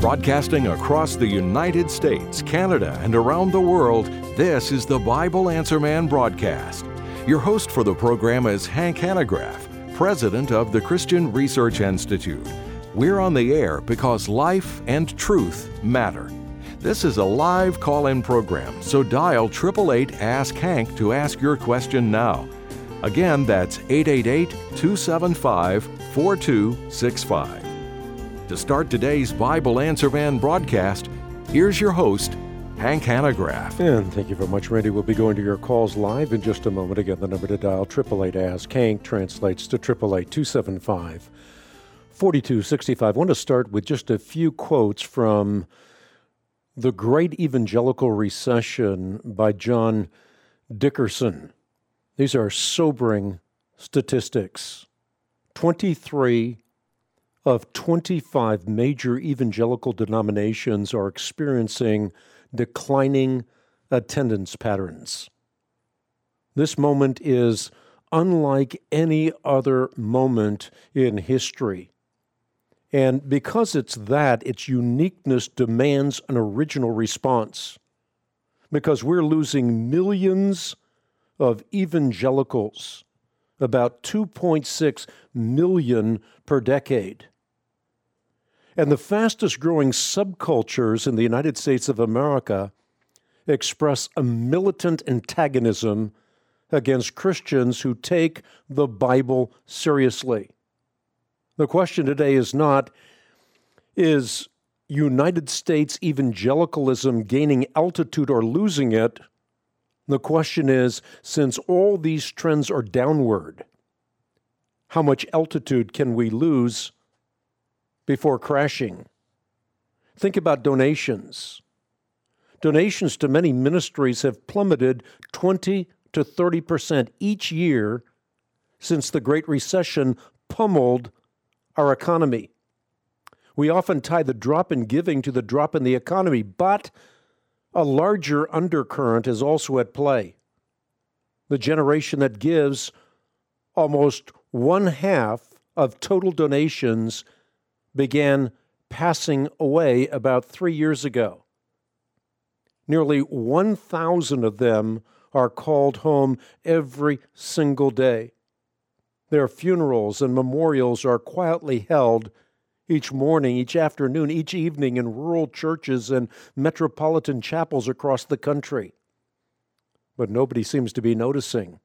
Broadcasting across the United States, Canada, and around the world, this is the Bible Answer Man broadcast. Your host for the program is Hank Hanegraaff, president of the Christian Research Institute. We're on the air because life and truth matter. This is a live call-in program, so dial 888-ASK-HANK to ask your question now. Again, that's 888-275-4265. To start today's Bible Answer Man broadcast, here's your host, Hank Hanegraaff. And thank you very much, Randy. We'll be going to your calls live in just a moment. Again, the number to dial, 888-ASK-HANK, translates to 888-275-4265. I want to start with just a few quotes from The Great Evangelical Recession by John Dickerson. These are sobering statistics. 23 of 25 major evangelical denominations are experiencing declining attendance patterns. This moment is unlike any other moment in history. And because it's that, its uniqueness demands an original response. Because we're losing millions of evangelicals, about 2.6 million per decade. And the fastest growing subcultures in the United States of America express a militant antagonism against Christians who take the Bible seriously. The question today is not, is United States evangelicalism gaining altitude or losing it? The question is, since all these trends are downward, how much altitude can we lose before crashing? Think about donations. Donations to many ministries have plummeted 20 to 30% each year since the Great Recession pummeled our economy. We often tie the drop in giving to the drop in the economy, but a larger undercurrent is also at play. The generation that gives almost one half of total donations began passing away about 3 years ago. Nearly 1,000 of them are called home every single day. Their funerals and memorials are quietly held each morning, each afternoon, each evening in rural churches and metropolitan chapels across the country. But nobody seems to be noticing.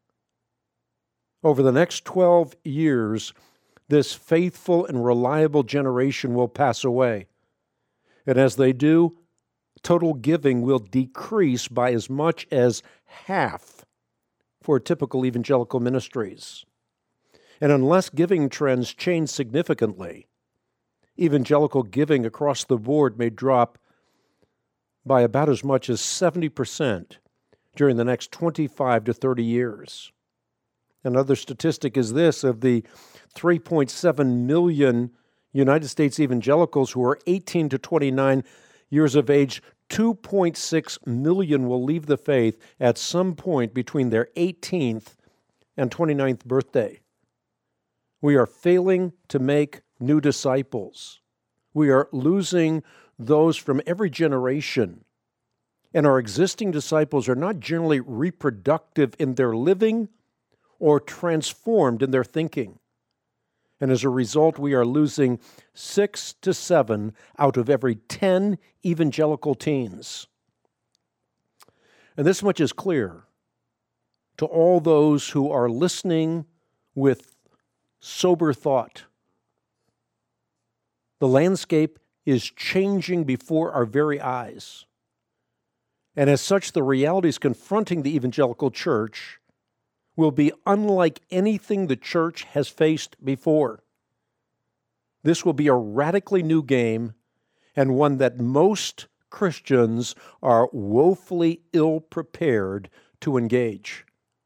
Over the next 12 years, this faithful and reliable generation will pass away. And as they do, total giving will decrease by as much as half for typical evangelical ministries. And unless giving trends change significantly, evangelical giving across the board may drop by about as much as 70% during the next 25 to 30 years. Another statistic is this: of the 3.7 million United States evangelicals who are 18 to 29 years of age, 2.6 million will leave the faith at some point between their 18th and 29th birthday. We are failing to make new disciples. We are losing those from every generation. And our existing disciples are not generally reproductive in their living or transformed in their thinking. And as a result, we are losing 6 to 7 out of every 10 evangelical teens. And this much is clear to all those who are listening with sober thought. The landscape is changing before our very eyes. And as such, the realities confronting the evangelical church will be unlike anything the church has faced before. This will be a radically new game, and one that most Christians are woefully ill-prepared to engage.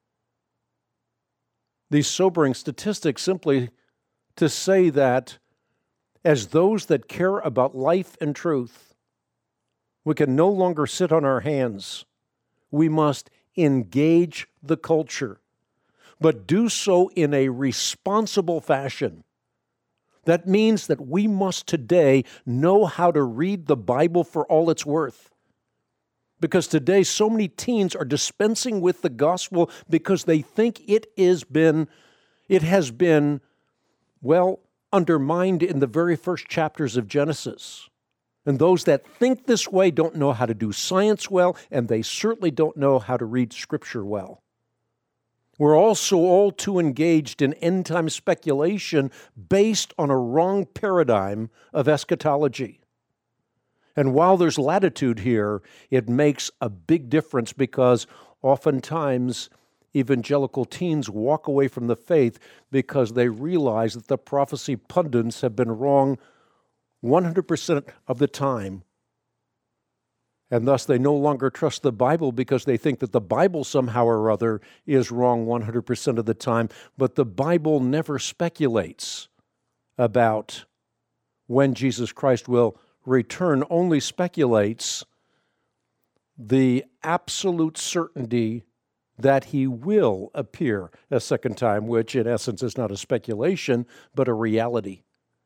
These sobering statistics simply to say that as those that care about life and truth, we can no longer sit on our hands. We must engage the culture, but do so in a responsible fashion. That means that we must today know how to read the Bible for all it's worth. Because today so many teens are dispensing with the gospel because they think it has been, undermined in the very first chapters of Genesis. And those that think this way don't know how to do science well, and they certainly don't know how to read Scripture well. We're also all too engaged in end-time speculation based on a wrong paradigm of eschatology. And while there's latitude here, it makes a big difference because oftentimes evangelical teens walk away from the faith because they realize that the prophecy pundits have been wrong 100% of the time. And thus they no longer trust the Bible because they think that the Bible somehow or other is wrong 100% of the time. But the Bible never speculates about when Jesus Christ will return, only speculates the absolute certainty that he will appear a second time, which in essence is not a speculation, but a reality.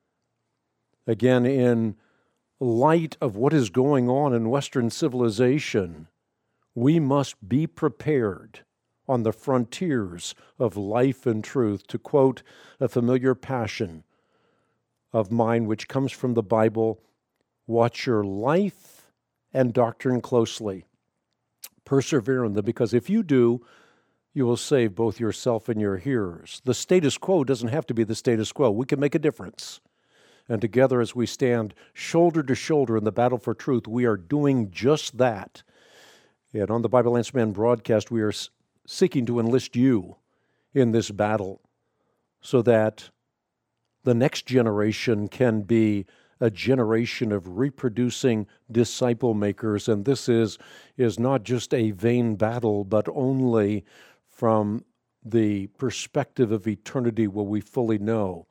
Again, in light of what is going on in Western civilization, we must be prepared on the frontiers of life and truth. To quote a familiar passion of mine, which comes from the Bible, watch your life and doctrine closely. Persevere in them, because if you do, you will save both yourself and your hearers. The status quo doesn't have to be the status quo. We can make a difference. And together as we stand shoulder to shoulder in the battle for truth, we are doing just that. And on the Bible Answer Man broadcast, we are seeking to enlist you in this battle so that the next generation can be a generation of reproducing disciple makers. And this is not just a vain battle, but only from the perspective of eternity will we fully know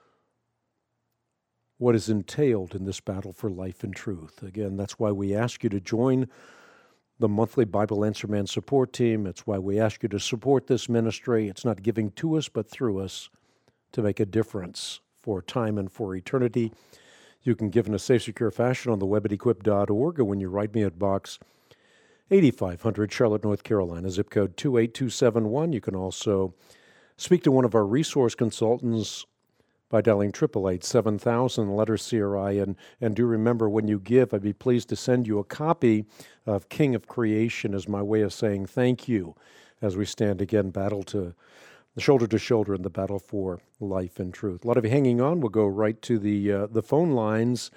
what is entailed in this battle for life and truth. Again, that's why we ask you to join the monthly Bible Answer Man support team. It's why we ask you to support this ministry. It's not giving to us, but through us to make a difference for time and for eternity. You can give in a safe, secure fashion on the web at equip.org, or when you write me at Box 8500, Charlotte, North Carolina, zip code 28271. You can also speak to one of our resource consultants by dialing 888-7000, letter CRI, and do remember when you give, I'd be pleased to send you a copy of King of Creation as my way of saying thank you as we stand again shoulder to shoulder in the battle for life and truth. A lot of you hanging on. We'll go right to the phone lines.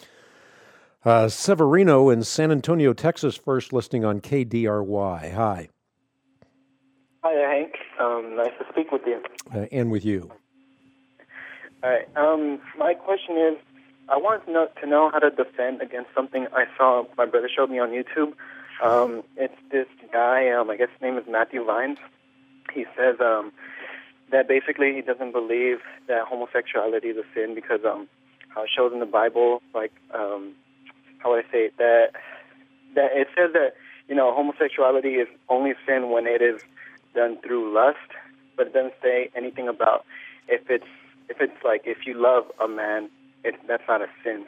Severino in San Antonio, Texas, first listening on KDRY. Hi. Hi, Hank. Nice to speak with you. And with you. All right. My question is, I wanted to know how to defend against something I saw my brother showed me on YouTube. It's this guy, I guess his name is Matthew Vines. He says that basically he doesn't believe that homosexuality is a sin because how it shows in the Bible, like, how would I say it, that it says that, homosexuality is only sin when it is done through lust, but it doesn't say anything about if it's like if you love a man, that's not a sin.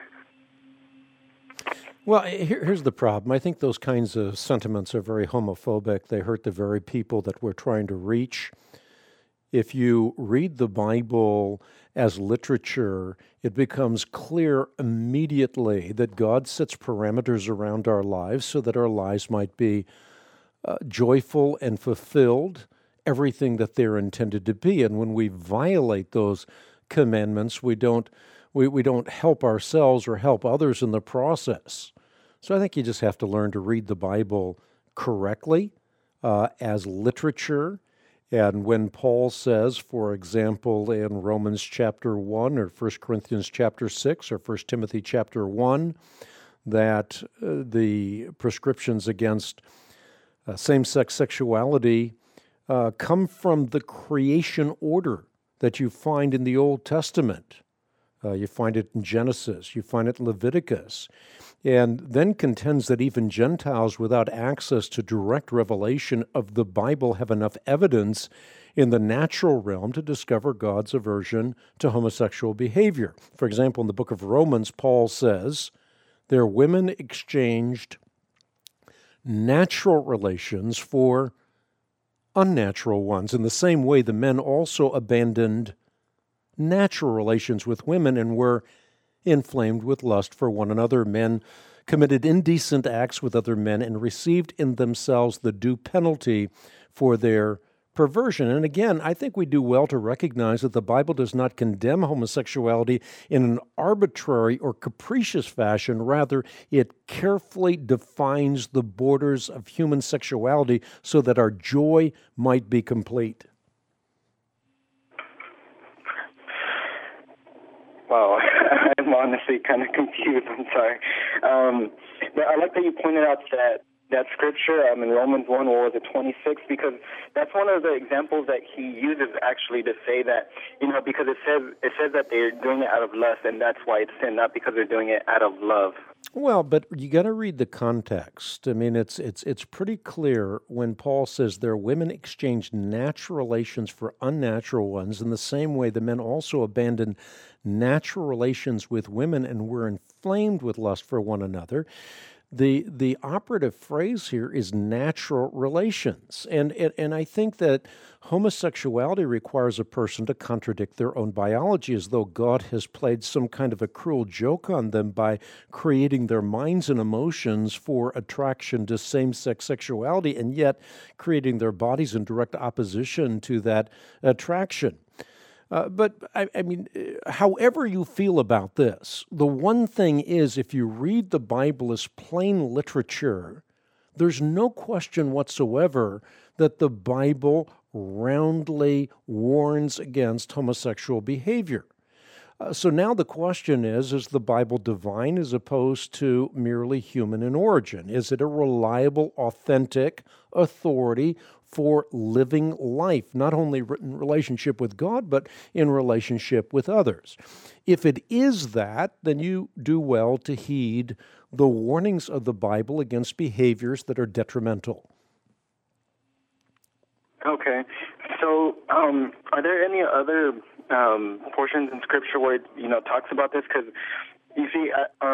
Well, here's the problem. I think those kinds of sentiments are very homophobic. They hurt the very people that we're trying to reach. If you read the Bible as literature, it becomes clear immediately that God sets parameters around our lives so that our lives might be joyful and fulfilled, everything that they're intended to be. And when we violate those commandments, we don't help ourselves or help others in the process. So I think you just have to learn to read the Bible correctly as literature. And when Paul says, for example, in Romans chapter 1 or 1 Corinthians chapter 6 or 1 Timothy chapter 1, that the prescriptions against same-sex sexuality come from the creation order that you find in the Old Testament. You find it in Genesis, you find it in Leviticus, and then contends that even Gentiles without access to direct revelation of the Bible have enough evidence in the natural realm to discover God's aversion to homosexual behavior. For example, in the book of Romans, Paul says, their women exchanged natural relations for unnatural ones. In the same way, the men also abandoned natural relations with women and were inflamed with lust for one another. Men committed indecent acts with other men and received in themselves the due penalty for their perversion. And again, I think we do well to recognize that the Bible does not condemn homosexuality in an arbitrary or capricious fashion. Rather, it carefully defines the borders of human sexuality so that our joy might be complete. Wow, I'm honestly kind of confused. I'm sorry. But I like that you pointed out that scripture in Romans 1, what was it, 26, because that's one of the examples that he uses actually to say that, because it says that they're doing it out of lust, and that's why it's sin, not because they're doing it out of love. Well, but you got to read the context. I mean, it's pretty clear when Paul says their women exchanged natural relations for unnatural ones. In the same way, the men also abandoned natural relations with women and were inflamed with lust for one another. The operative phrase here is natural relations. And I think that homosexuality requires a person to contradict their own biology, as though God has played some kind of a cruel joke on them by creating their minds and emotions for attraction to same-sex sexuality and yet creating their bodies in direct opposition to that attraction. But I mean, however you feel about this, the one thing is, if you read the Bible as plain literature, there's no question whatsoever that the Bible roundly warns against homosexual behavior. So now the question is the Bible divine as opposed to merely human in origin? Is it a reliable, authentic authority for living life, not only in relationship with God, but in relationship with others? If it is that, then you do well to heed the warnings of the Bible against behaviors that are detrimental. Okay. So are there any other portions in Scripture where it, talks about this? Because, you see,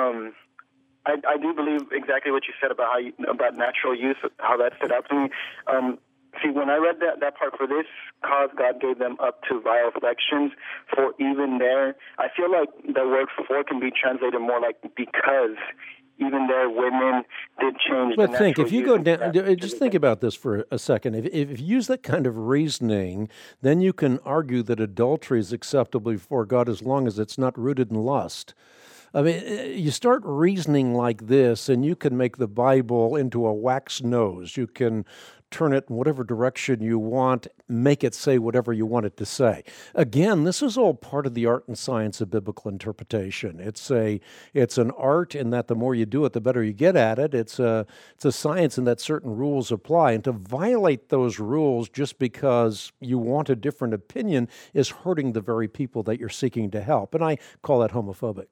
I do believe exactly what you said about about natural use, how that stood out to me. See, when I read that part, for this cause God gave them up to vile affections, for even there, I feel like the word for can be translated more like because even there women did change. But think, if you go down, just think about this for a second. If you use that kind of reasoning, then you can argue that adultery is acceptable before God as long as it's not rooted in lust. I mean, you start reasoning like this, and you can make the Bible into a wax nose. You can turn it in whatever direction you want, make it say whatever you want it to say. Again, this is all part of the art and science of biblical interpretation. It's an art in that the more you do it, the better you get at it. It's a science in that certain rules apply. And to violate those rules just because you want a different opinion is hurting the very people that you're seeking to help. And I call that homophobic.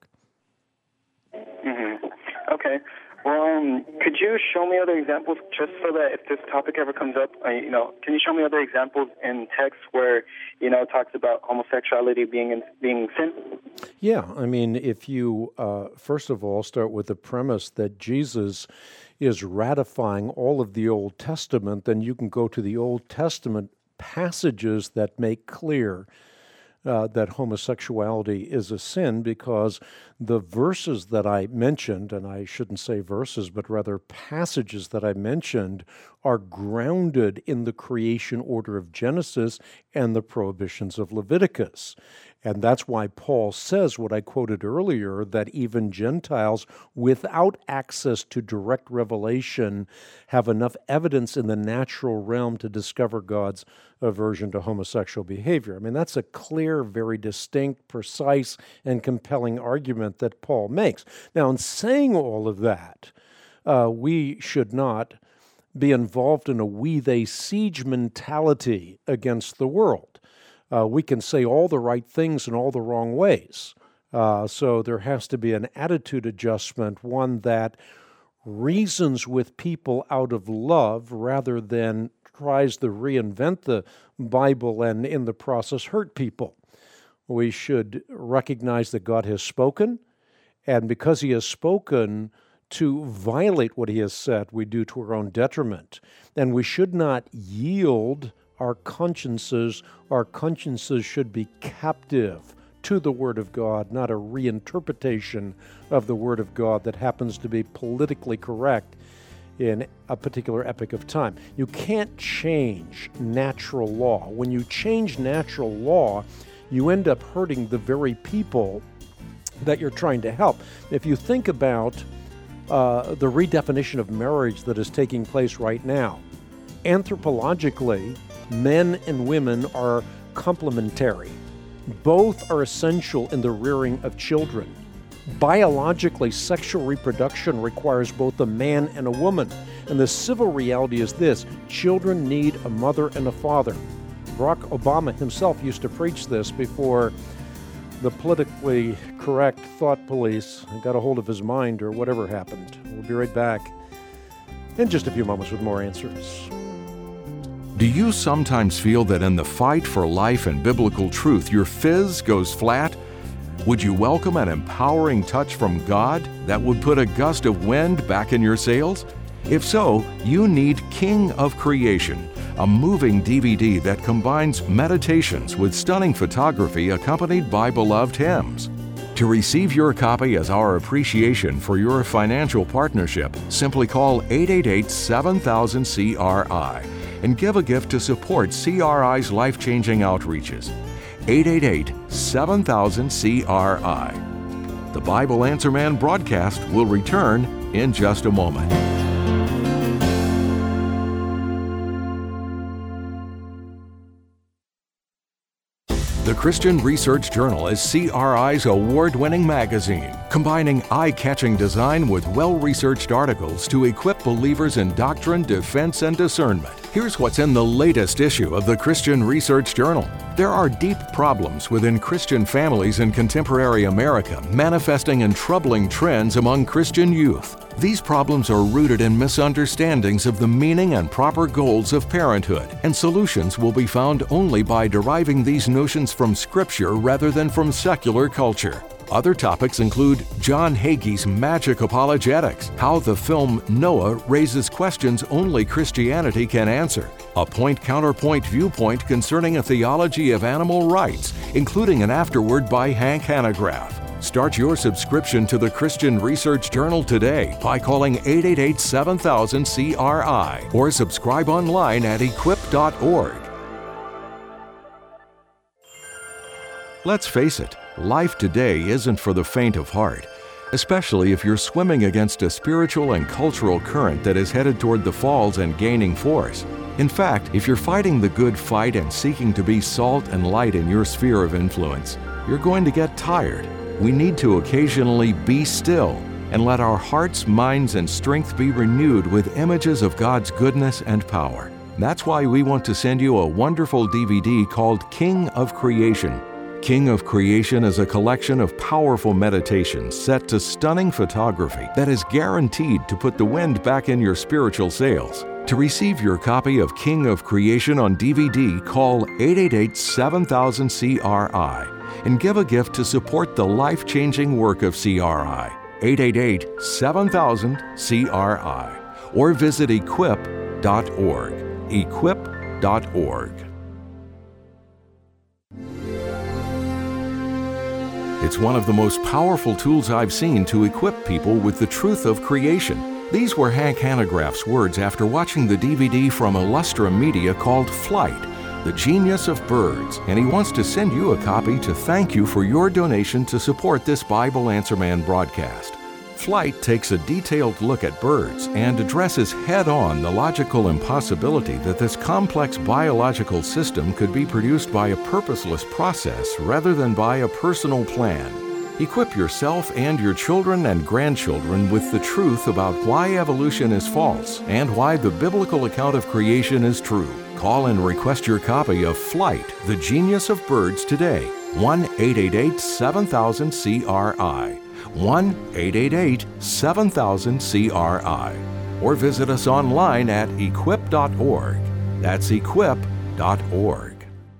Mm-hmm. Okay. Well, could you show me other examples, just so that if this topic ever comes up, can you show me other examples in text where, it talks about homosexuality being sin? Yeah, I mean, if you, first of all, start with the premise that Jesus is ratifying all of the Old Testament, then you can go to the Old Testament passages that make clear that homosexuality is a sin, because the verses that I mentioned, and I shouldn't say verses, but rather passages that I mentioned, are grounded in the creation order of Genesis and the prohibitions of Leviticus. And that's why Paul says what I quoted earlier, that even Gentiles without access to direct revelation have enough evidence in the natural realm to discover God's aversion to homosexual behavior. I mean, that's a clear, very distinct, precise, and compelling argument that Paul makes. Now, in saying all of that, we should not be involved in a we-they siege mentality against the world. We can say all the right things in all the wrong ways. So there has to be an attitude adjustment, one that reasons with people out of love rather than tries to reinvent the Bible and in the process hurt people. We should recognize that God has spoken, and because He has spoken, to violate what He has said, we do to our own detriment. And we should not yield our consciences. Our consciences should be captive to the Word of God, not a reinterpretation of the Word of God that happens to be politically correct in a particular epoch of time. You can't change natural law. When you change natural law, you end up hurting the very people that you're trying to help. If you think about the redefinition of marriage that is taking place right now, anthropologically, men and women are complementary. Both are essential in the rearing of children. Biologically, sexual reproduction requires both a man and a woman. And the civil reality is this: children need a mother and a father. Barack Obama himself used to preach this before the politically correct thought police got a hold of his mind or whatever happened. We'll be right back in just a few moments with more answers. Do you sometimes feel that in the fight for life and biblical truth, your fizz goes flat? Would you welcome an empowering touch from God that would put a gust of wind back in your sails? If so, you need King of Creation, a moving DVD that combines meditations with stunning photography accompanied by beloved hymns. To receive your copy as our appreciation for your financial partnership, simply call 888-7000-CRI and give a gift to support CRI's life-changing outreaches. 888-7000-CRI. The Bible Answer Man broadcast will return in just a moment. The Christian Research Journal is CRI's award-winning magazine, combining eye-catching design with well-researched articles to equip believers in doctrine, defense, and discernment. Here's what's in the latest issue of the Christian Research Journal. There are deep problems within Christian families in contemporary America, manifesting in troubling trends among Christian youth. These problems are rooted in misunderstandings of the meaning and proper goals of parenthood, and solutions will be found only by deriving these notions from Scripture rather than from secular culture. Other topics include John Hagee's Magic Apologetics, how the film Noah raises questions only Christianity can answer, a point-counterpoint viewpoint concerning a theology of animal rights, including an afterword by Hank Hanegraaff. Start your subscription to the Christian Research Journal today by calling 888-7000-CRI or subscribe online at equip.org. Let's face it, life today isn't for the faint of heart, especially if you're swimming against a spiritual and cultural current that is headed toward the falls and gaining force. In fact, if you're fighting the good fight and seeking to be salt and light in your sphere of influence, you're going to get tired. We need to occasionally be still and let our hearts, minds, and strength be renewed with images of God's goodness and power. That's why we want to send you a wonderful DVD called King of Creation. King of Creation is a collection of powerful meditations set to stunning photography that is guaranteed to put the wind back in your spiritual sails. To receive your copy of King of Creation on DVD, call 888-7000-CRI and give a gift to support the life-changing work of CRI. 888-7000-CRI or visit equip.org. equip.org. It's one of the most powerful tools I've seen to equip people with the truth of creation. These were Hank Hanegraaff's words after watching the DVD from Illustra Media called Flight, The Genius of Birds, and he wants to send you a copy to thank you for your donation to support this Bible Answer Man broadcast. Flight takes a detailed look at birds and addresses head-on the logical impossibility that this complex biological system could be produced by a purposeless process rather than by a personal plan. Equip yourself and your children and grandchildren with the truth about why evolution is false and why the biblical account of creation is true. Call and request your copy of Flight, The Genius of Birds today. 1-888-7000-CRI. 1-888-7000-CRI. Or visit us online at equip.org. That's equip.org.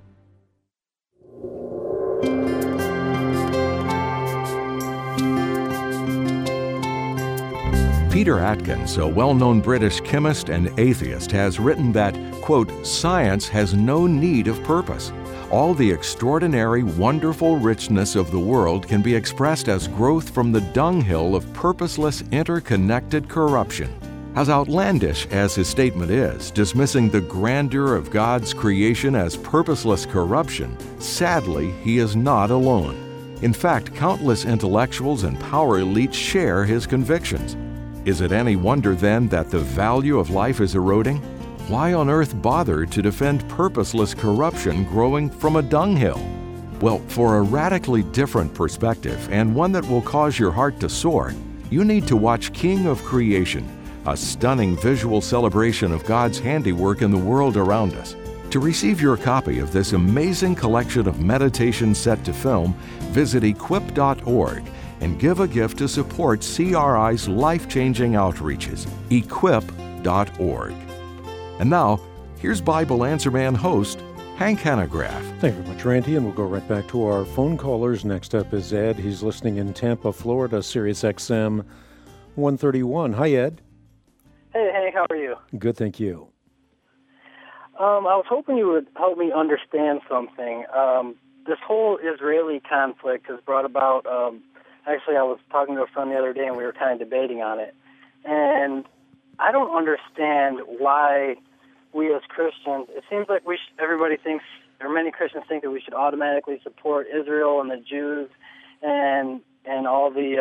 Peter Atkins, a well-known British chemist and atheist, has written that, quote, "Science has no need of purpose. All the extraordinary, wonderful richness of the world can be expressed as growth from the dunghill of purposeless, interconnected corruption." As outlandish as his statement is, dismissing the grandeur of God's creation as purposeless corruption, sadly, he is not alone. In fact, countless intellectuals and power elites share his convictions. Is it any wonder then that the value of life is eroding? Why on earth bother to defend purposeless corruption growing from a dunghill? Well, for a radically different perspective, and one that will cause your heart to soar, you need to watch King of Creation, a stunning visual celebration of God's handiwork in the world around us. To receive your copy of this amazing collection of meditations set to film, visit equip.org and give a gift to support CRI's life-changing outreaches. Equip.org. And now, here's Bible Answer Man host, Hank Hanegraaff. Thank you very much, Randy, and we'll go right back to our phone callers. Next up is Ed. He's listening in Tampa, Florida, Sirius XM 131. Hi, Ed. Hey, Hank, how are you? Good, thank you. I was hoping you would help me understand something. This whole Israeli conflict has brought about, actually I was talking to a friend the other day and we were kind of debating on it. And I don't understand why we as Christians, it seems like everybody thinks, or many Christians think that we should automatically support Israel and the Jews and all there's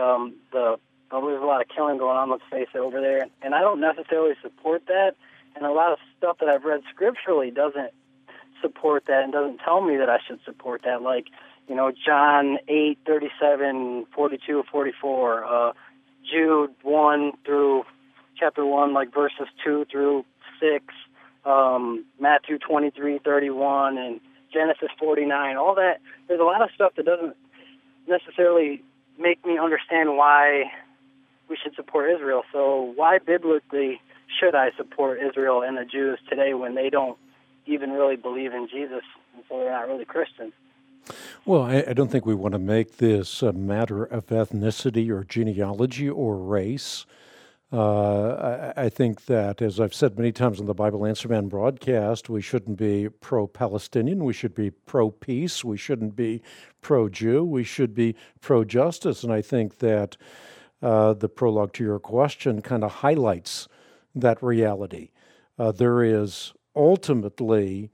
a lot of killing going on, let's face it, over there. And I don't necessarily support that. And a lot of stuff that I've read scripturally doesn't support that and doesn't tell me that I should support that. Like, John 8:37, 42, 44, Jude 1 through chapter 1, like verses 2 through 6, Matthew 23:31, and Genesis 49. All that, there's a lot of stuff that doesn't necessarily make me understand why we should support Israel. So why biblically should I support Israel and the Jews today when they don't even really believe in Jesus, and so they're not really Christians? Well, I don't think we want to make this a matter of ethnicity or genealogy or race. I think that, as I've said many times on the Bible Answer Man broadcast, we shouldn't be pro-Palestinian, we should be pro-peace, we shouldn't be pro-Jew, we should be pro-justice. And I think that the prologue to your question kind of highlights that reality. There is ultimately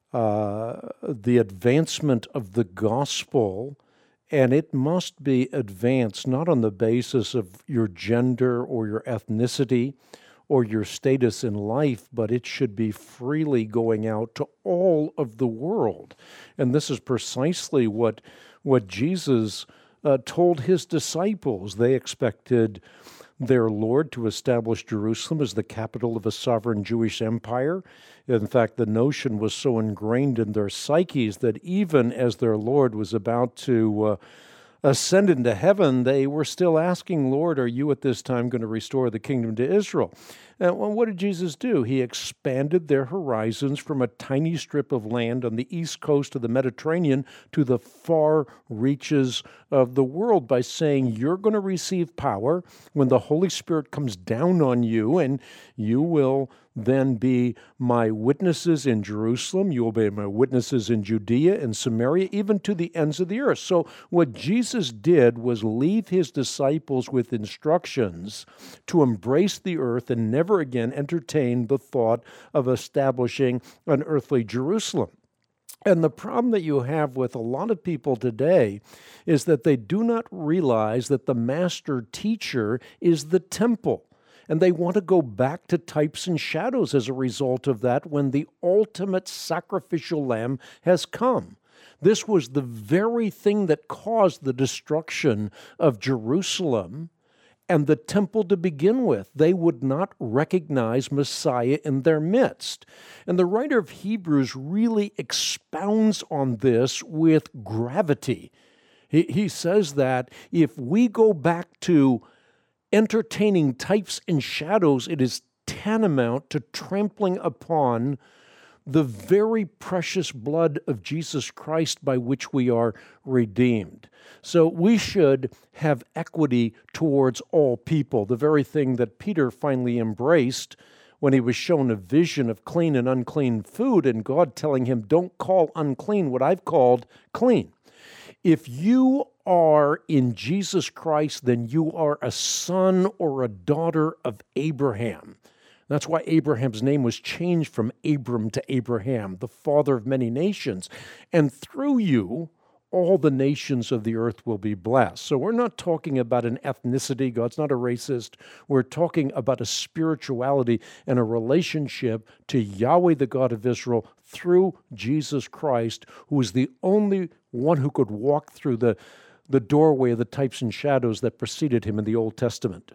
the advancement of the gospel, and it must be advanced not on the basis of your gender or your ethnicity or your status in life, but it should be freely going out to all of the world. And this is precisely what Jesus told his disciples. They expected their Lord to establish Jerusalem as the capital of a sovereign Jewish empire. In fact, the notion was so ingrained in their psyches that even as their Lord was about to ascend into heaven, they were still asking, Lord, are you at this time going to restore the kingdom to Israel? And what did Jesus do? He expanded their horizons from a tiny strip of land on the east coast of the Mediterranean to the far reaches of the world by saying, you're going to receive power when the Holy Spirit comes down on you, and you will then be my witnesses in Jerusalem. You will be my witnesses in Judea and Samaria, even to the ends of the earth. So what Jesus did was leave his disciples with instructions to embrace the earth and never again entertain the thought of establishing an earthly Jerusalem. And the problem that you have with a lot of people today is that they do not realize that the master teacher is the temple. And they want to go back to types and shadows as a result of that when the ultimate sacrificial lamb has come. This was the very thing that caused the destruction of Jerusalem and the temple to begin with. They would not recognize Messiah in their midst. And the writer of Hebrews really expounds on this with gravity. He says that if we go back to entertaining types and shadows, it is tantamount to trampling upon the very precious blood of Jesus Christ by which we are redeemed. So we should have equity towards all people, the very thing that Peter finally embraced when he was shown a vision of clean and unclean food, and God telling him, don't call unclean what I've called clean. If you are in Jesus Christ, then you are a son or a daughter of Abraham. That's why Abraham's name was changed from Abram to Abraham, the father of many nations. And through you, all the nations of the earth will be blessed. So we're not talking about an ethnicity. God's not a racist. We're talking about a spirituality and a relationship to Yahweh, the God of Israel, through Jesus Christ, who is the only one who could walk through the doorway of the types and shadows that preceded him in the Old Testament.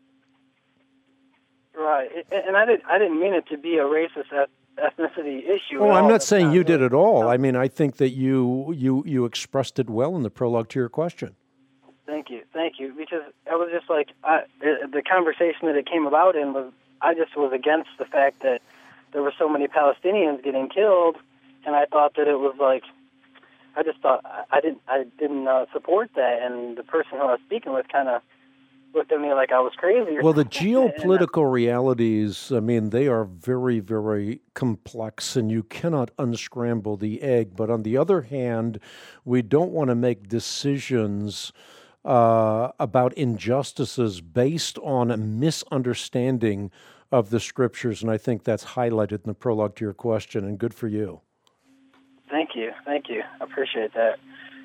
Right, and I didn't mean it to be a racist ethnicity issue. Oh, I'm not saying you did at all. I mean, I think that you expressed it well in the prologue to your question. Thank you, because I was just like, the conversation that it came about in was, I just was against the fact that there were so many Palestinians getting killed, and I thought that it was like, I just thought I didn't support that, and the person who I was speaking with kind of looked at me like I was crazy. Well, the geopolitical realities, I mean, they are very, very complex, and you cannot unscramble the egg. But on the other hand, we don't want to make decisions about injustices based on a misunderstanding of the Scriptures, and I think that's highlighted in the prologue to your question, and good for you. Thank you. I appreciate that.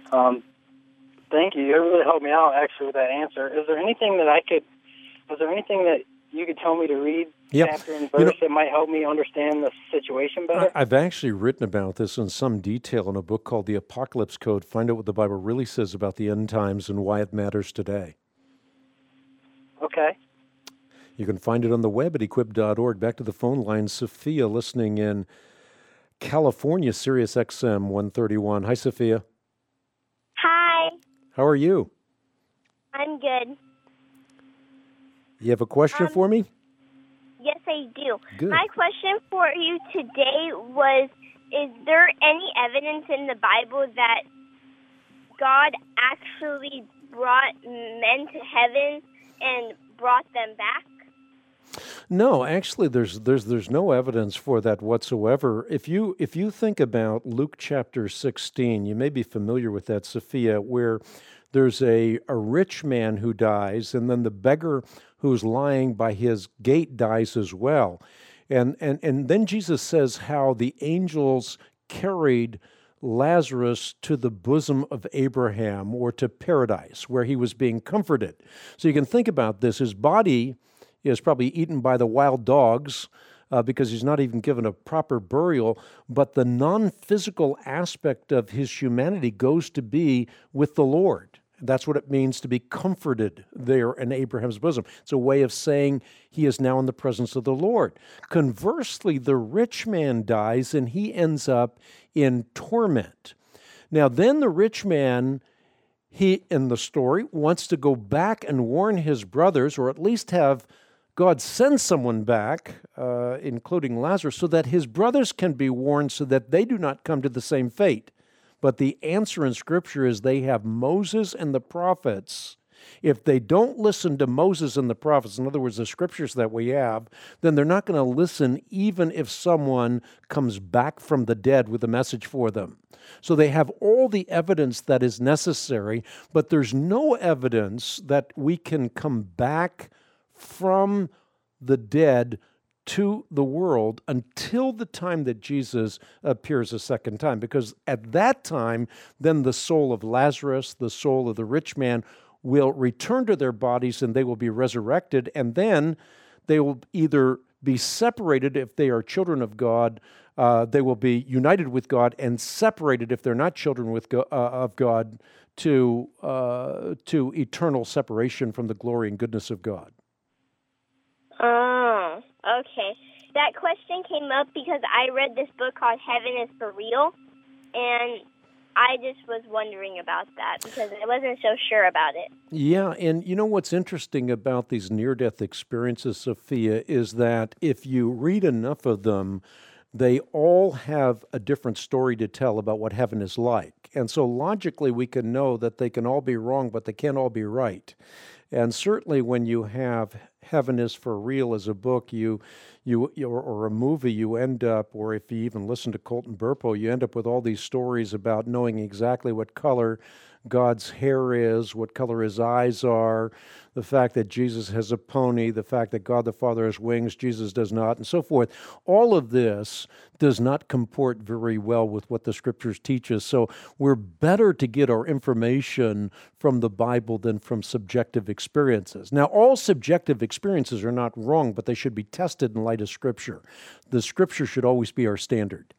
Thank you. You really helped me out, actually, with that answer. Is there anything that you could tell me to read chapter and verse that might help me understand the situation better? I've actually written about this in some detail in a book called The Apocalypse Code. Find out what the Bible really says about the end times and why it matters today. Okay. You can find it on the web at equip.org. Back to the phone line. Sophia, listening in California, Sirius XM 131. Hi, Sophia. Hi. How are you? I'm good. You have a question for me? Yes, I do. Good. My question for you today was, is there any evidence in the Bible that God actually brought men to heaven and brought them back? No, actually, there's no evidence for that whatsoever. If you think about Luke chapter 16, you may be familiar with that, Sophia, where there's a rich man who dies, and then the beggar who's lying by his gate dies as well. And then Jesus says how the angels carried Lazarus to the bosom of Abraham, or to paradise, where he was being comforted. So you can think about this. His body is probably eaten by the wild dogs because he's not even given a proper burial, but the non-physical aspect of his humanity goes to be with the Lord. That's what it means to be comforted there in Abraham's bosom. It's a way of saying he is now in the presence of the Lord. Conversely, the rich man dies and he ends up in torment. Now, then the rich man, he, in the story, wants to go back and warn his brothers, or at least have God send someone back, including Lazarus, so that his brothers can be warned so that they do not come to the same fate. But the answer in Scripture is they have Moses and the prophets. If they don't listen to Moses and the prophets, in other words, the Scriptures that we have, then they're not going to listen even if someone comes back from the dead with a message for them. So they have all the evidence that is necessary, but there's no evidence that we can come back from the dead to the world until the time that Jesus appears a second time. Because at that time, then the soul of Lazarus, the soul of the rich man, will return to their bodies and they will be resurrected, and then they will either be separated if they are children of God, they will be united with God, and separated if they're not children of God to eternal separation from the glory and goodness of God. Oh, okay. That question came up because I read this book called Heaven is for Real, and I just was wondering about that because I wasn't so sure about it. Yeah, and you know what's interesting about these near-death experiences, Sophia, is that if you read enough of them, they all have a different story to tell about what heaven is like. And so logically, we can know that they can all be wrong, but they can't all be right. And certainly when you have Heaven is for Real as a book, or a movie, you end up, or if you even listen to Colton Burpo, you end up with all these stories about knowing exactly what color God's hair is, what color his eyes are, the fact that Jesus has a pony, the fact that God the Father has wings, Jesus does not, and so forth. All of this does not comport very well with what the Scriptures teach us. So we're better to get our information from the Bible than from subjective experiences. Now, all subjective experiences are not wrong, but they should be tested in light of Scripture. The Scripture should always be our standard.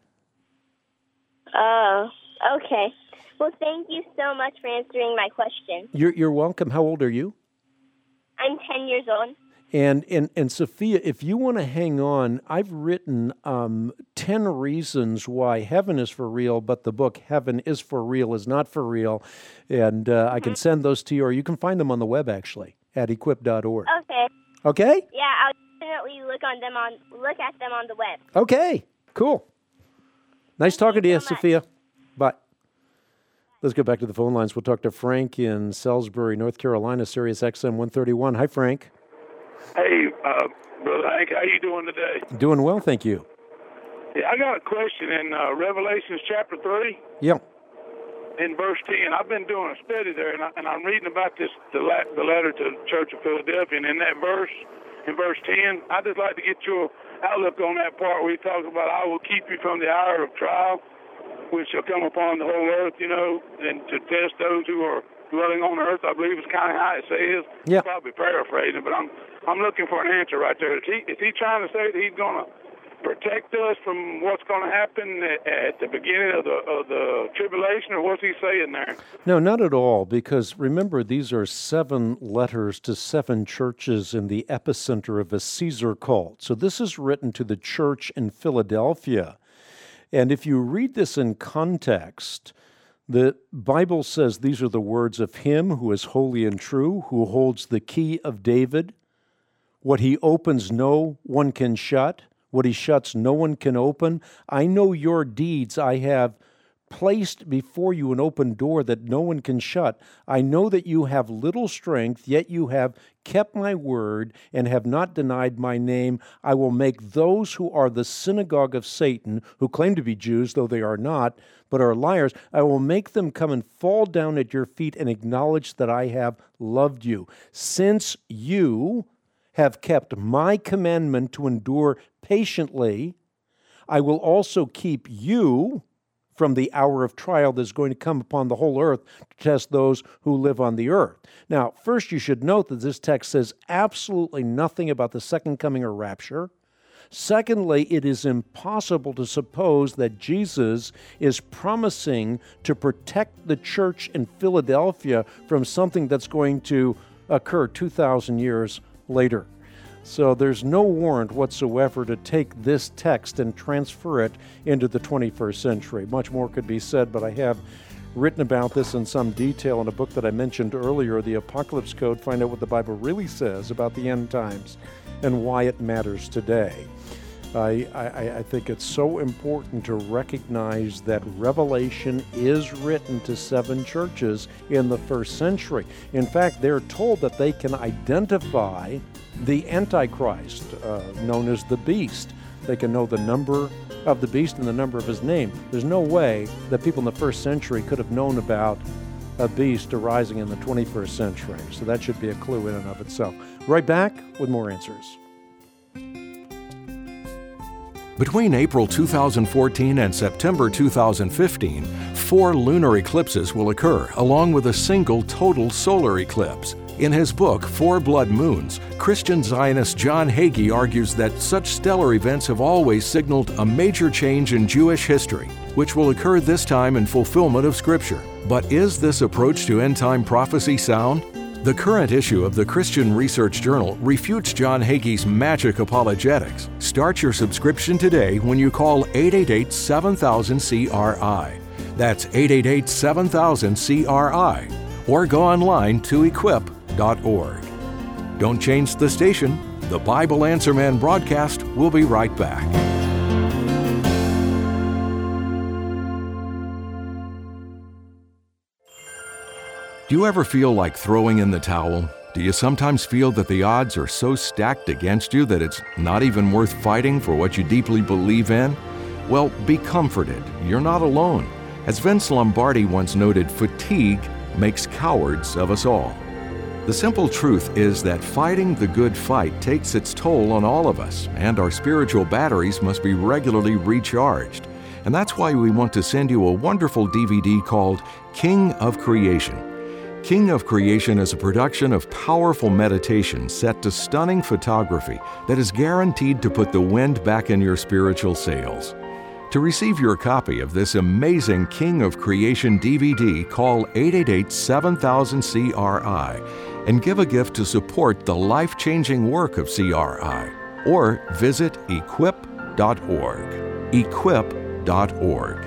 Oh, okay. Well, thank you so much for answering my question. You're welcome. How old are you? I'm 10 years old. And Sophia, if you want to hang on, I've written 10 reasons why heaven is for real, but the book Heaven is for Real is not for real. And I can send those to you, or you can find them on the web, actually, at equip.org. Okay. Okay? Yeah, I'll definitely look at them on the web. Okay, cool. Nice talking to you, so Sophia. Bye. Let's go back to the phone lines. We'll talk to Frank in Salisbury, North Carolina, Sirius XM 131. Hi, Frank. Hey, Brother Hank, how you doing today? Doing well, thank you. Yeah, I got a question in Revelation chapter 3. Yeah. In verse 10. I've been doing a study there, and I'm reading about this, the letter to the Church of Philadelphia, and in that verse, in verse 10, I'd just like to get your outlook on that part where he talks about, I will keep you from the hour of trial, which shall come upon the whole earth, and to test those who are dwelling on earth. I believe it's kind of how it says. Yeah. I'm probably paraphrasing, but I'm looking for an answer right there. Is he trying to say that he's going to protect us from what's going to happen at the beginning of the tribulation, or what's he saying there? No, not at all, because remember, these are 7 letters to 7 churches in the epicenter of a Caesar cult. So this is written to the church in Philadelphia. And if you read this in context, the Bible says these are the words of him who is holy and true, who holds the key of David. What he opens, no one can shut. What he shuts, no one can open. I know your deeds. I have placed before you an open door that no one can shut. I know that you have little strength, yet you have kept my word and have not denied my name. I will make those who are the synagogue of Satan, who claim to be Jews, though they are not, but are liars, I will make them come and fall down at your feet and acknowledge that I have loved you. Since you have kept my commandment to endure patiently, I will also keep you from the hour of trial that's going to come upon the whole earth to test those who live on the earth. Now, first you should note that this text says absolutely nothing about the second coming or rapture. Secondly, it is impossible to suppose that Jesus is promising to protect the church in Philadelphia from something that's going to occur 2,000 years later. So there's no warrant whatsoever to take this text and transfer it into the 21st century. Much more could be said, but I have written about this in some detail in a book that I mentioned earlier, The Apocalypse Code. Find out what the Bible really says about the end times and why it matters today. I think it's so important to recognize that Revelation is written to 7 churches in the first century. In fact, they're told that they can identify the Antichrist, known as the beast. They can know the number of the beast and the number of his name. There's no way that people in the first century could have known about a beast arising in the 21st century. So that should be a clue in and of itself. Right back with more answers. Between April 2014 and September 2015, 4 lunar eclipses will occur, along with a single total solar eclipse. In his book, 4 Blood Moons, Christian Zionist John Hagee argues that such stellar events have always signaled a major change in Jewish history, which will occur this time in fulfillment of Scripture. But is this approach to end-time prophecy sound? The current issue of the Christian Research Journal refutes John Hagee's magic apologetics. Start your subscription today when you call 888-7000-CRI. That's 888-7000-CRI. Or go online to equip.org. Don't change the station. The Bible Answer Man broadcast will be right back. Do you ever feel like throwing in the towel? Do you sometimes feel that the odds are so stacked against you that it's not even worth fighting for what you deeply believe in? Well, be comforted. You're not alone. As Vince Lombardi once noted, fatigue makes cowards of us all. The simple truth is that fighting the good fight takes its toll on all of us, and our spiritual batteries must be regularly recharged. And that's why we want to send you a wonderful DVD called King of Creation. King of Creation is a production of powerful meditation set to stunning photography that is guaranteed to put the wind back in your spiritual sails. To receive your copy of this amazing King of Creation DVD, call 888-7000-CRI and give a gift to support the life-changing work of CRI, or visit equip.org. Equip.org.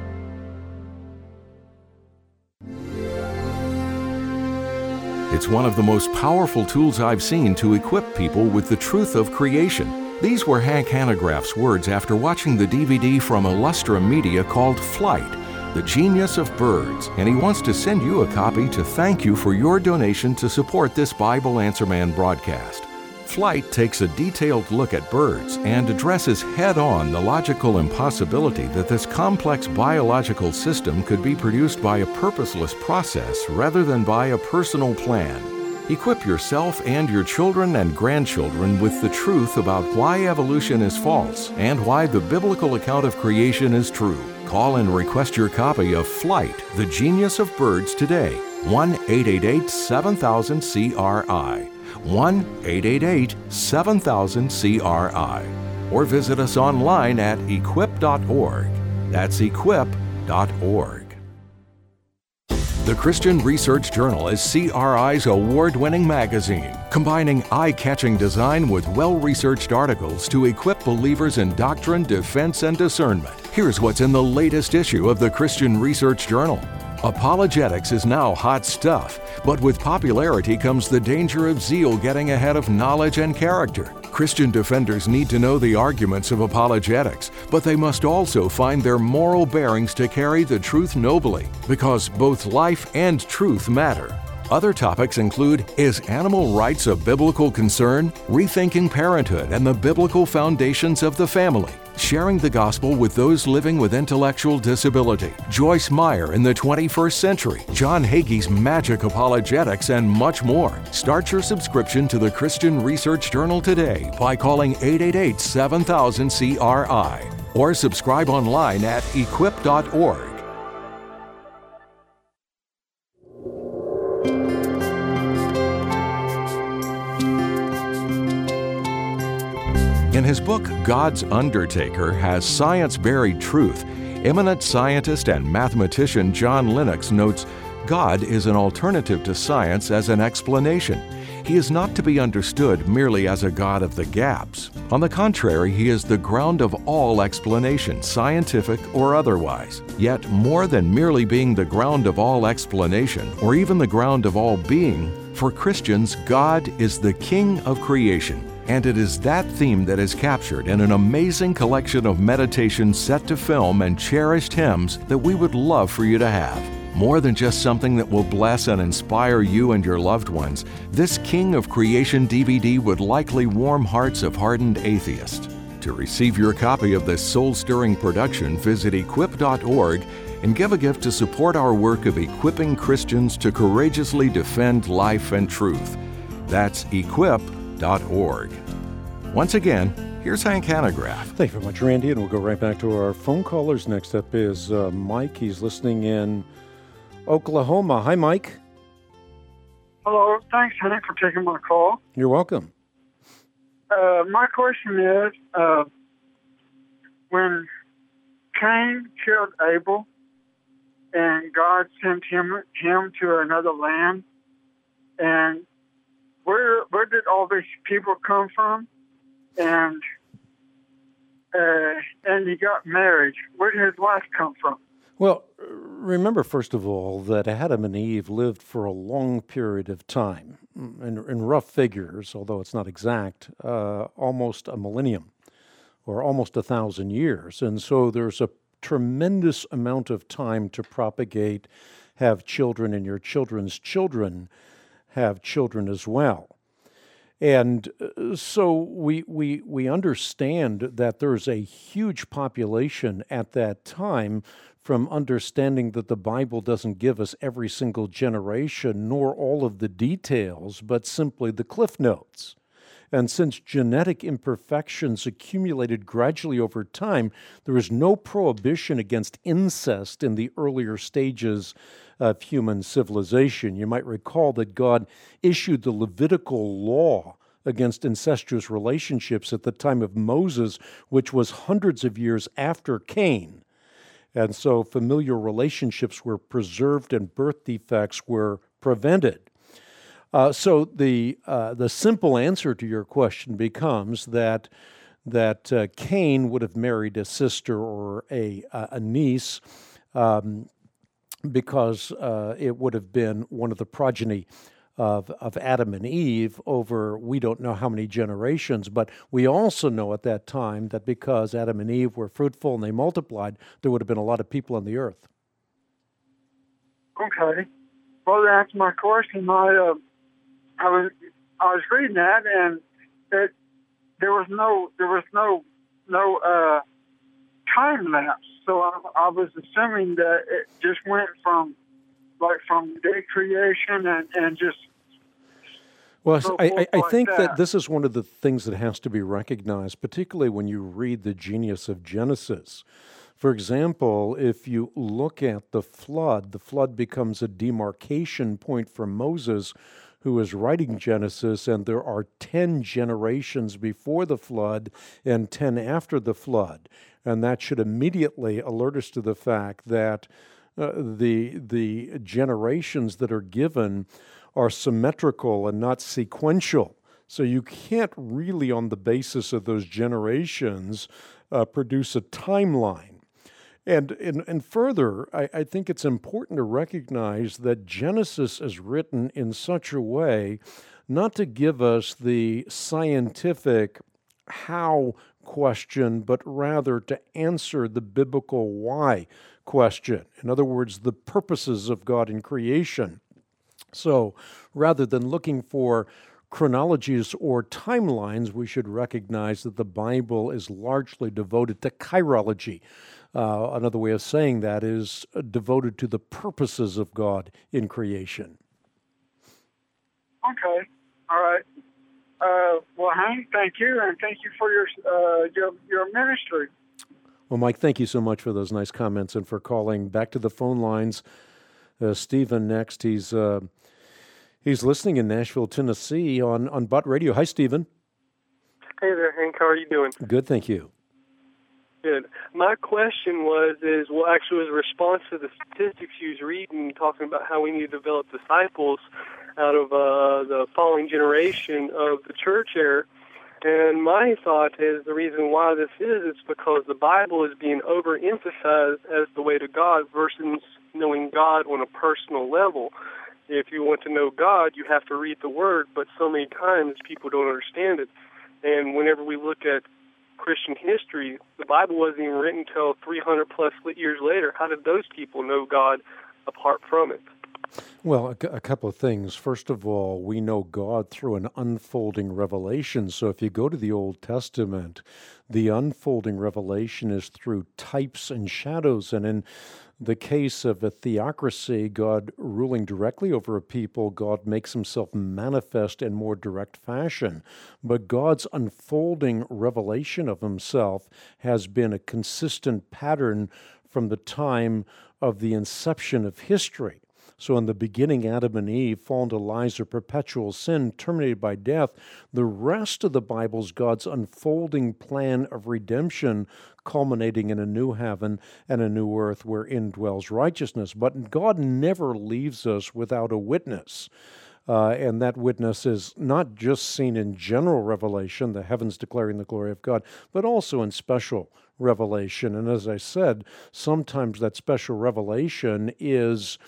It's one of the most powerful tools I've seen to equip people with the truth of creation. These were Hank Hanegraaff's words after watching the DVD from Illustra Media called Flight, The Genius of Birds, and he wants to send you a copy to thank you for your donation to support this Bible Answer Man broadcast. Flight takes a detailed look at birds and addresses head-on the logical impossibility that this complex biological system could be produced by a purposeless process rather than by a personal plan. Equip yourself and your children and grandchildren with the truth about why evolution is false and why the biblical account of creation is true. Call and request your copy of Flight, The Genius of Birds today. 1-888-7000-CRI. 1-888-7000-CRI. Or visit us online at equip.org. That's equip.org. The Christian Research Journal is CRI's award-winning magazine, combining eye-catching design with well-researched articles to equip believers in doctrine, defense, and discernment. Here's what's in the latest issue of the Christian Research Journal. Apologetics is now hot stuff, but with popularity comes the danger of zeal getting ahead of knowledge and character. Christian defenders need to know the arguments of apologetics, but they must also find their moral bearings to carry the truth nobly, because both life and truth matter. Other topics include, is animal rights a biblical concern? Rethinking parenthood and the biblical foundations of the family. Sharing the gospel with those living with intellectual disability. Joyce Meyer in the 21st century. John Hagee's magic apologetics, and much more. Start your subscription to the Christian Research Journal today by calling 888-7000-CRI or subscribe online at equip.org. In his book, God's Undertaker Has Science Buried Truth?, eminent scientist and mathematician John Lennox notes, God is an alternative to science as an explanation. He is not to be understood merely as a God of the gaps. On the contrary, he is the ground of all explanation, scientific or otherwise. Yet, more than merely being the ground of all explanation, or even the ground of all being, for Christians, God is the King of creation. And it is that theme that is captured in an amazing collection of meditations set to film and cherished hymns that we would love for you to have. More than just something that will bless and inspire you and your loved ones, this King of Creation DVD would likely warm hearts of hardened atheists. To receive your copy of this soul-stirring production, visit equip.org and give a gift to support our work of equipping Christians to courageously defend life and truth. That's equip.org. Once again, here's Hank Hanegraaff. Thank you very much, Randy, and we'll go right back to our phone callers. Next up is Mike. He's listening in Oklahoma. Hi, Mike. Hello. Thanks, Hank, for taking my call. You're welcome. My question is, when Cain killed Abel and God sent him to another land, and where did all these people come from? And he got married. Where did his wife come from? Well, remember, first of all, that Adam and Eve lived for a long period of time, in rough figures, although it's not exact, almost a millennium, or almost 1,000 years. And so there's a tremendous amount of time to propagate have children, and your children's children have children as well. And so we understand that there's a huge population at that time, from understanding that the Bible doesn't give us every single generation nor all of the details, but simply the cliff notes. And since genetic imperfections accumulated gradually over time, there is no prohibition against incest in the earlier stages of human civilization. You might recall that God issued the Levitical law against incestuous relationships at the time of Moses, which was hundreds of years after Cain. And so familial relationships were preserved and birth defects were prevented. So the simple answer to your question becomes that Cain would have married a sister or a niece, because it would have been one of the progeny of Adam and Eve over we don't know how many generations. But we also know at that time that because Adam and Eve were fruitful and they multiplied, there would have been a lot of people on the earth. Okay. Well, to answer my question, I was reading that, and there was no time lapse. So I was assuming that it just went from day creation and just. Well, I think that this is one of the things that has to be recognized, particularly when you read the genius of Genesis. For example, if you look at the flood becomes a demarcation point for Moses, who is writing Genesis, and there are 10 generations before the flood and 10 after the flood. And that should immediately alert us to the fact that the generations that are given are symmetrical and not sequential. So you can't really, on the basis of those generations, produce a timeline. And further, I think it's important to recognize that Genesis is written in such a way not to give us the scientific how question, but rather to answer the biblical why question. In other words, the purposes of God in creation. So rather than looking for chronologies or timelines, we should recognize that the Bible is largely devoted to chirology. Another way of saying that is devoted to the purposes of God in creation. Okay. All right. Well, Hank, thank you, and thank you for your ministry. Well, Mike, thank you so much for those nice comments and for calling. Back to the phone lines. Stephen next. He's listening in Nashville, Tennessee on Butt Radio. Hi, Stephen. Hey there, Hank. How are you doing? Good, thank you. Good. My question was a response to the statistics you was reading, talking about how we need to develop disciples out of the following generation of the church era. And my thought is the reason why this is because the Bible is being overemphasized as the way to God versus knowing God on a personal level. If you want to know God, you have to read the Word, but so many times people don't understand it. And whenever we look at Christian history, the Bible wasn't even written until 300 plus years later. How did those people know God apart from it? Well, a couple of things. First of all, we know God through an unfolding revelation. So if you go to the Old Testament, the unfolding revelation is through types and shadows. And in the case of a theocracy, God ruling directly over a people, God makes himself manifest in more direct fashion. But God's unfolding revelation of himself has been a consistent pattern from the time of the inception of history. So in the beginning, Adam and Eve fall into lies of perpetual sin, terminated by death. The rest of the Bible is God's unfolding plan of redemption, culminating in a new heaven and a new earth wherein dwells righteousness. But God never leaves us without a witness. And that witness is not just seen in general revelation, the heavens declaring the glory of God, but also in special revelation. And as I said, sometimes that special revelation is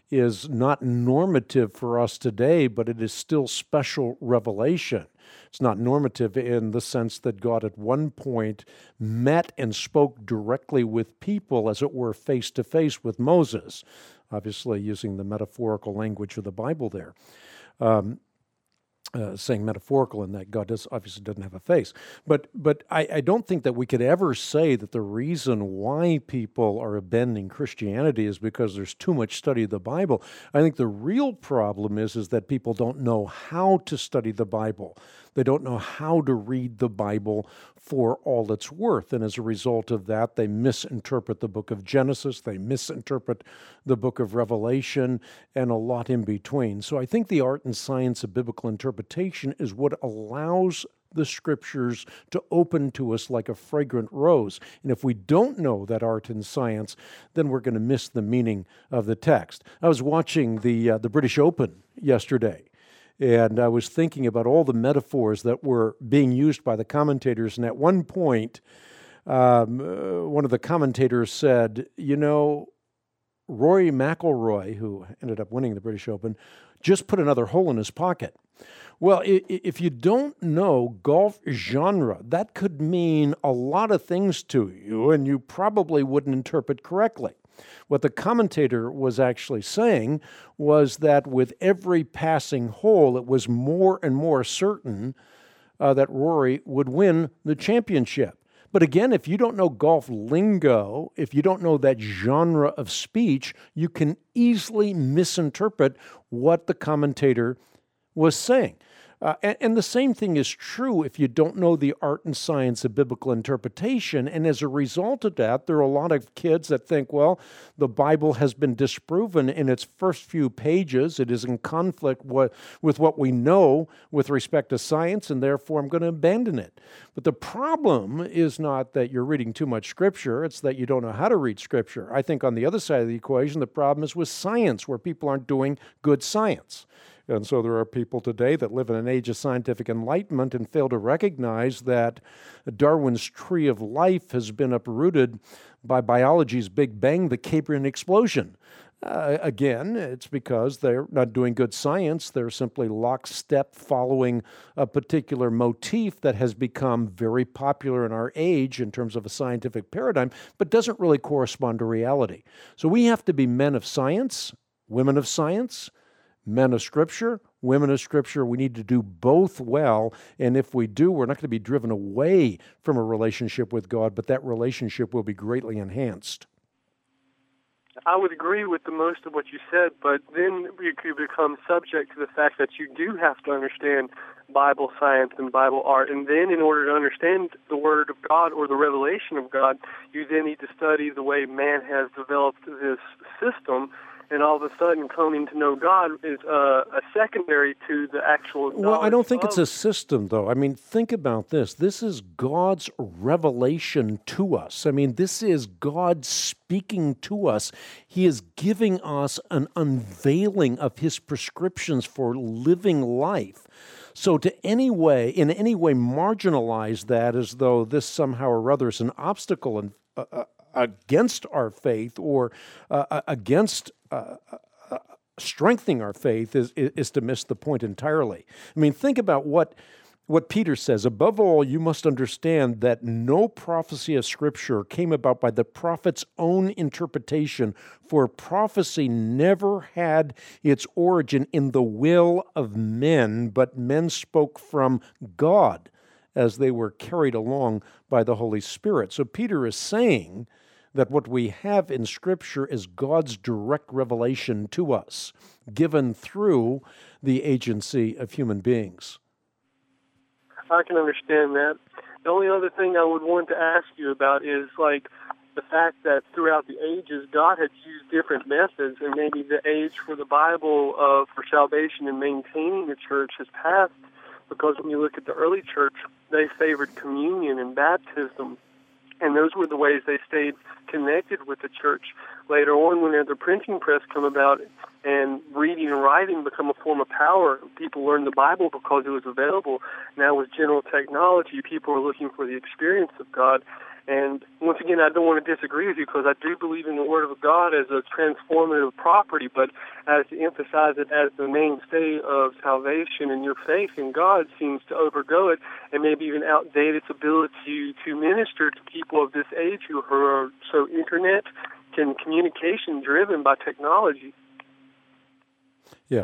not normative for us today, but it is still special revelation. It's not normative in the sense that God at one point met and spoke directly with people, as it were, face to face with Moses. obviously using the metaphorical language of the Bible there. Saying metaphorical in that God obviously doesn't have a face. But I don't think that we could ever say that the reason why people are abandoning Christianity is because there's too much study of the Bible. I think the real problem is that people don't know how to study the Bible. They don't know how to read the Bible for all it's worth. And as a result of that, they misinterpret the book of Genesis, they misinterpret the book of Revelation, and a lot in between. So I think the art and science of biblical interpretation is what allows the Scriptures to open to us like a fragrant rose. And if we don't know that art and science, then we're going to miss the meaning of the text. I was watching the British Open yesterday, and I was thinking about all the metaphors that were being used by the commentators. And at one point, one of the commentators said, Rory McIlroy, who ended up winning the British Open, just put another hole in his pocket. Well, if you don't know golf genre, that could mean a lot of things to you, and you probably wouldn't interpret correctly. What the commentator was actually saying was that with every passing hole, it was more and more certain that Rory would win the championship. But again, if you don't know golf lingo, if you don't know that genre of speech, you can easily misinterpret what the commentator was saying. And the same thing is true if you don't know the art and science of biblical interpretation. And as a result of that, there are a lot of kids that think, well, the Bible has been disproven in its first few pages. It is in conflict with what we know with respect to science, and therefore I'm going to abandon it. But the problem is not that you're reading too much Scripture. It's that you don't know how to read Scripture. I think on the other side of the equation, the problem is with science, where people aren't doing good science. And so there are people today that live in an age of scientific enlightenment and fail to recognize that Darwin's tree of life has been uprooted by biology's Big Bang, the Cambrian explosion. Again, it's because they're not doing good science. They're simply lockstep following a particular motif that has become very popular in our age in terms of a scientific paradigm, but doesn't really correspond to reality. So we have to be men of science, women of science, men of Scripture, women of Scripture. We need to do both well, and if we do, we're not going to be driven away from a relationship with God, but that relationship will be greatly enhanced. I would agree with the most of what you said, but then you could become subject to the fact that you do have to understand Bible science and Bible art, and then in order to understand the Word of God or the revelation of God, you then need to study the way man has developed this system. And all of a sudden, coming to know God is a secondary to the actual knowledge. Well, I don't think it's a system, though. I mean, think about this. This is God's revelation to us. I mean, this is God speaking to us. He is giving us an unveiling of His prescriptions for living life. So to in any way marginalize that as though this somehow or other is an obstacle against our faith or against strengthening our faith is to miss the point entirely. I mean, think about what Peter says. Above all, you must understand that no prophecy of Scripture came about by the prophet's own interpretation, for prophecy never had its origin in the will of men, but men spoke from God as they were carried along by the Holy Spirit. So Peter is saying that what we have in Scripture is God's direct revelation to us, given through the agency of human beings. I can understand that. The only other thing I would want to ask you about is, like, the fact that throughout the ages, God had used different methods, and maybe the age for the Bible for salvation and maintaining the church has passed, because when you look at the early church, they favored communion and baptism. And those were the ways they stayed connected with the church. Later on, when the printing press come about and reading and writing become a form of power, people learned the Bible because it was available. Now with general technology, people are looking for the experience of God. And once again, I don't want to disagree with you because I do believe in the Word of God as a transformative property, but as to emphasize it as the mainstay of salvation, and your faith in God seems to overgo it and maybe even outdate its ability to minister to people of this age who are so internet and communication driven by technology. Yeah,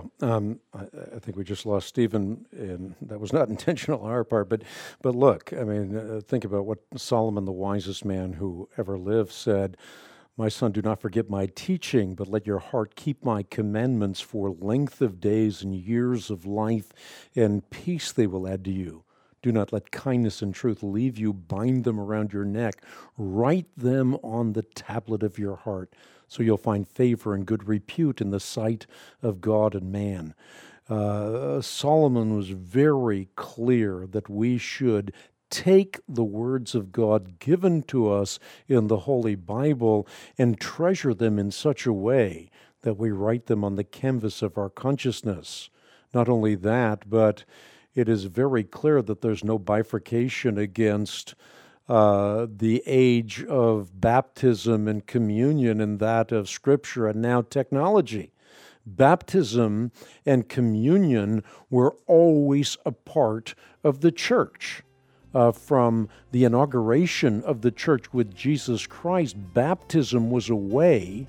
I think we just lost Stephen, and that was not intentional on our part. But look, I mean, think about what Solomon, the wisest man who ever lived, said. My son, do not forget my teaching, but let your heart keep my commandments, for length of days and years of life and peace they will add to you. Do not let kindness and truth leave you. Bind them around your neck. Write them on the tablet of your heart, so you'll find favor and good repute in the sight of God and man. Solomon was very clear that we should take the words of God given to us in the Holy Bible and treasure them in such a way that we write them on the canvas of our consciousness. Not only that, but it is very clear that there's no bifurcation against the age of baptism and communion and that of Scripture and now technology. Baptism and communion were always a part of the church. From the inauguration of the church with Jesus Christ, baptism was a way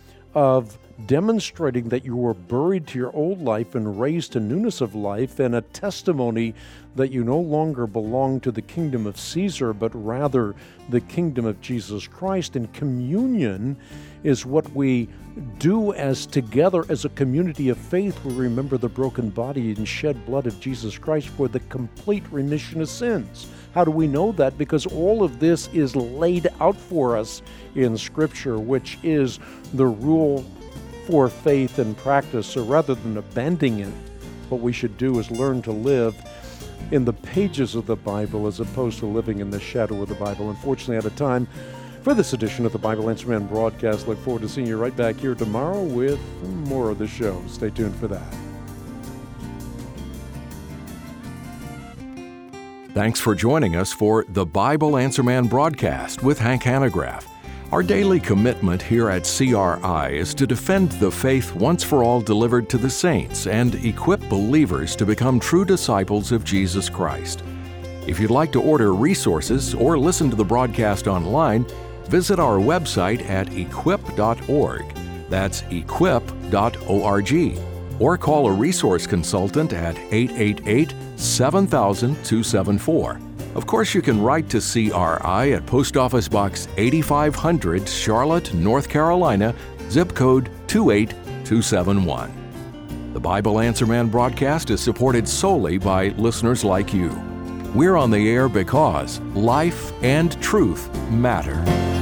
of demonstrating that you were buried to your old life and raised to newness of life, and a testimony that you no longer belong to the kingdom of Caesar, but rather the kingdom of Jesus Christ. And communion is what we do as together as a community of faith. We remember the broken body and shed blood of Jesus Christ for the complete remission of sins. How do we know that? Because all of this is laid out for us in Scripture, which is the rule for faith and practice. So rather than abandoning it, what we should do is learn to live in the pages of the Bible as opposed to living in the shadow of the Bible. Unfortunately, out of time for this edition of the Bible Answer Man broadcast. Look forward to seeing you right back here tomorrow with more of the show. Stay tuned for that. Thanks for joining us for the Bible Answer Man broadcast with Hank Hanegraaff. Our daily commitment here at CRI is to defend the faith once for all delivered to the saints and equip believers to become true disciples of Jesus Christ. If you'd like to order resources or listen to the broadcast online, visit our website at equip.org. That's equip.org. Or call a resource consultant at 888-7000-274. Of course, you can write to CRI at Post Office Box 8500, Charlotte, North Carolina, zip code 28271. The Bible Answer Man broadcast is supported solely by listeners like you. We're on the air because life and truth matter.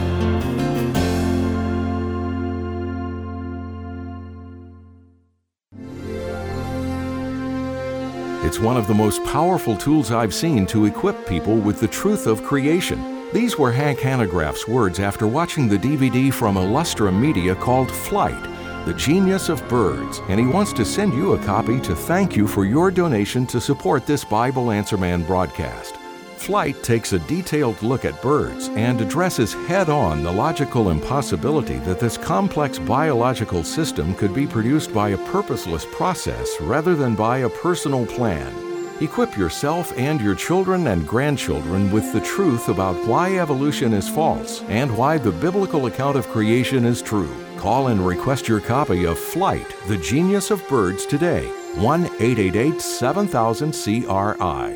It's one of the most powerful tools I've seen to equip people with the truth of creation. These were Hank Hanegraaff's words after watching the DVD from Illustra Media called Flight, The Genius of Birds, and he wants to send you a copy to thank you for your donation to support this Bible Answer Man broadcast. Flight takes a detailed look at birds and addresses head-on the logical impossibility that this complex biological system could be produced by a purposeless process rather than by a personal plan. Equip yourself and your children and grandchildren with the truth about why evolution is false and why the biblical account of creation is true. Call and request your copy of Flight, The Genius of Birds today. 1-888-7000-CRI.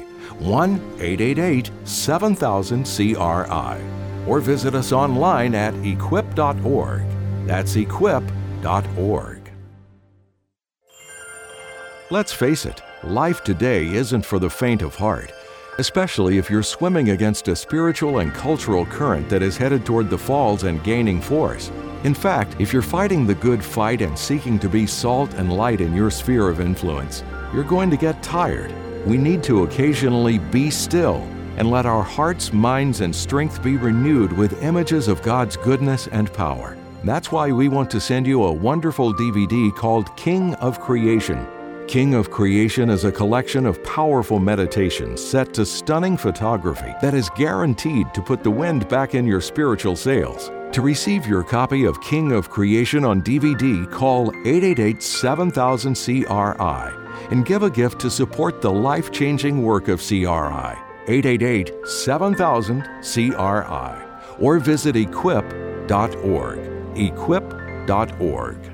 1-888-7000-CRI. Or visit us online at equip.org. That's equip.org. Let's face it, life today isn't for the faint of heart, especially if you're swimming against a spiritual and cultural current that is headed toward the falls and gaining force. In fact, if you're fighting the good fight and seeking to be salt and light in your sphere of influence, you're going to get tired. We need to occasionally be still and let our hearts, minds, and strength be renewed with images of God's goodness and power. That's why we want to send you a wonderful DVD called King of Creation. King of Creation is a collection of powerful meditations set to stunning photography that is guaranteed to put the wind back in your spiritual sails. To receive your copy of King of Creation on DVD, call 888-7000-CRI. and give a gift to support the life-changing work of CRI. 888-7000-CRI. Or visit equip.org. equip.org.